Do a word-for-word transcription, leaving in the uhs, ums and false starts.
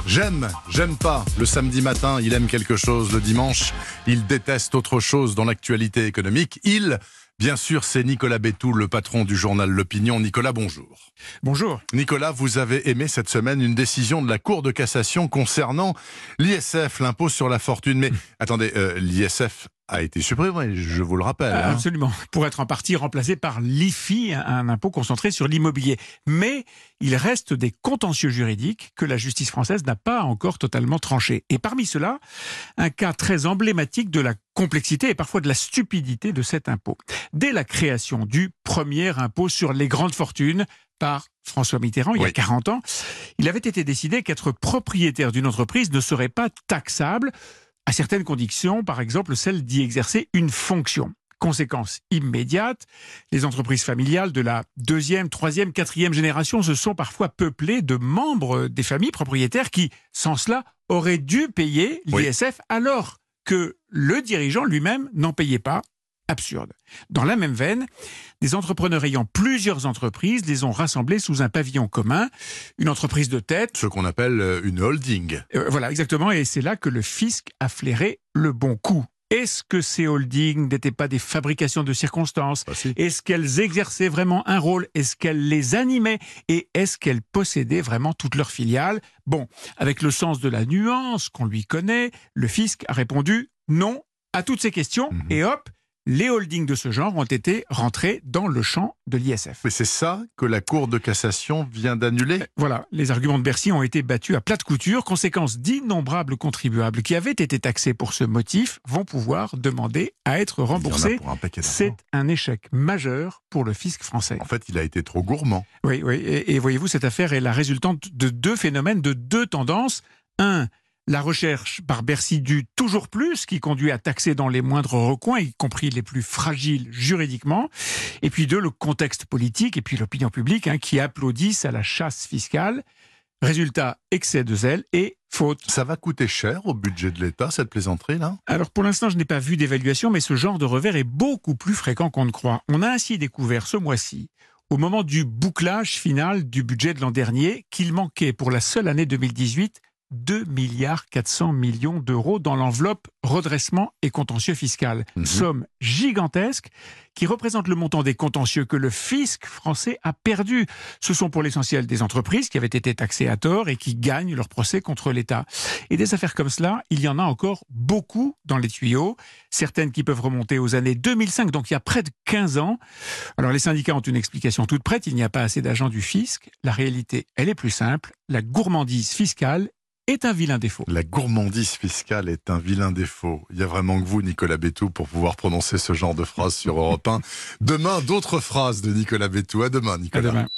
J'aime, j'aime pas. Le samedi matin, il aime quelque chose. Le dimanche, il déteste autre chose dans l'actualité économique. Il, bien sûr, c'est Nicolas Bétou, le patron du journal L'Opinion. Nicolas, bonjour. Bonjour. Nicolas, vous avez aimé cette semaine une décision de la Cour de cassation concernant l'I S F, l'impôt sur la fortune. Mais attendez, euh, l'I S F a été supprimé, je vous le rappelle. Ah, hein. Absolument. Pour être en partie remplacé par l'I F I, un impôt concentré sur l'immobilier. Mais il reste des contentieux juridiques que la justice française n'a pas encore totalement tranchés. Et parmi ceux-là, un cas très emblématique de la complexité et parfois de la stupidité de cet impôt. Dès la création du premier impôt sur les grandes fortunes par François Mitterrand, il oui. y a quarante ans, il avait été décidé qu'être propriétaire d'une entreprise ne serait pas taxable à certaines conditions, par exemple celle d'y exercer une fonction. Conséquence immédiate, les entreprises familiales de la deuxième, troisième, quatrième génération se sont parfois peuplées de membres des familles propriétaires qui, sans cela, auraient dû payer l'I S F oui. alors que le dirigeant lui-même n'en payait pas. Absurde. Dans la même veine, des entrepreneurs ayant plusieurs entreprises les ont rassemblés sous un pavillon commun, une entreprise de tête. Ce qu'on appelle une holding. Euh, voilà, exactement, et c'est là que le fisc a flairé le bon coup. Est-ce que ces holdings n'étaient pas des fabrications de circonstances ? Ah, si. Est-ce qu'elles exerçaient vraiment un rôle ? Est-ce qu'elles les animaient ? Et est-ce qu'elles possédaient vraiment toutes leurs filiales ? Bon, avec le sens de la nuance qu'on lui connaît, le fisc a répondu non à toutes ces questions, mmh. et hop, les holdings de ce genre ont été rentrés dans le champ de l'I S F. Mais c'est ça que la Cour de cassation vient d'annuler ? Voilà, les arguments de Bercy ont été battus à plate couture. Conséquence, d'innombrables contribuables qui avaient été taxés pour ce motif vont pouvoir demander à être remboursés. Un c'est un échec majeur pour le fisc français. En fait, il a été trop gourmand. Oui, oui. Et, et voyez-vous, cette affaire est la résultante de deux phénomènes, de deux tendances. Un, la recherche par Bercy du toujours plus, qui conduit à taxer dans les moindres recoins, y compris les plus fragiles juridiquement. Et puis deux, le contexte politique et puis l'opinion publique hein, qui applaudissent à la chasse fiscale. Résultat, excès de zèle et faute. Ça va coûter cher au budget de l'État, cette plaisanterie-là ? Alors pour l'instant, je n'ai pas vu d'évaluation, mais ce genre de revers est beaucoup plus fréquent qu'on ne croit. On a ainsi découvert ce mois-ci, au moment du bouclage final du budget de l'an dernier, qu'il manquait pour la seule année deux mille dix-huit deux milliards quatre cents millions d'euros dans l'enveloppe redressement et contentieux fiscal. Mmh. Somme gigantesque qui représente le montant des contentieux que le fisc français a perdu. Ce sont pour l'essentiel des entreprises qui avaient été taxées à tort et qui gagnent leur procès contre l'État. Et des affaires comme cela, il y en a encore beaucoup dans les tuyaux. Certaines qui peuvent remonter aux années deux mille cinq, donc il y a près de quinze ans. Alors les syndicats ont une explication toute prête, il n'y a pas assez d'agents du fisc. La réalité, elle est plus simple. La gourmandise fiscale est un vilain défaut. La gourmandise fiscale est un vilain défaut. Il y a vraiment que vous, Nicolas Bétou, pour pouvoir prononcer ce genre de phrase sur Europe un. Demain, d'autres phrases de Nicolas Bétou. À demain, Nicolas. À demain.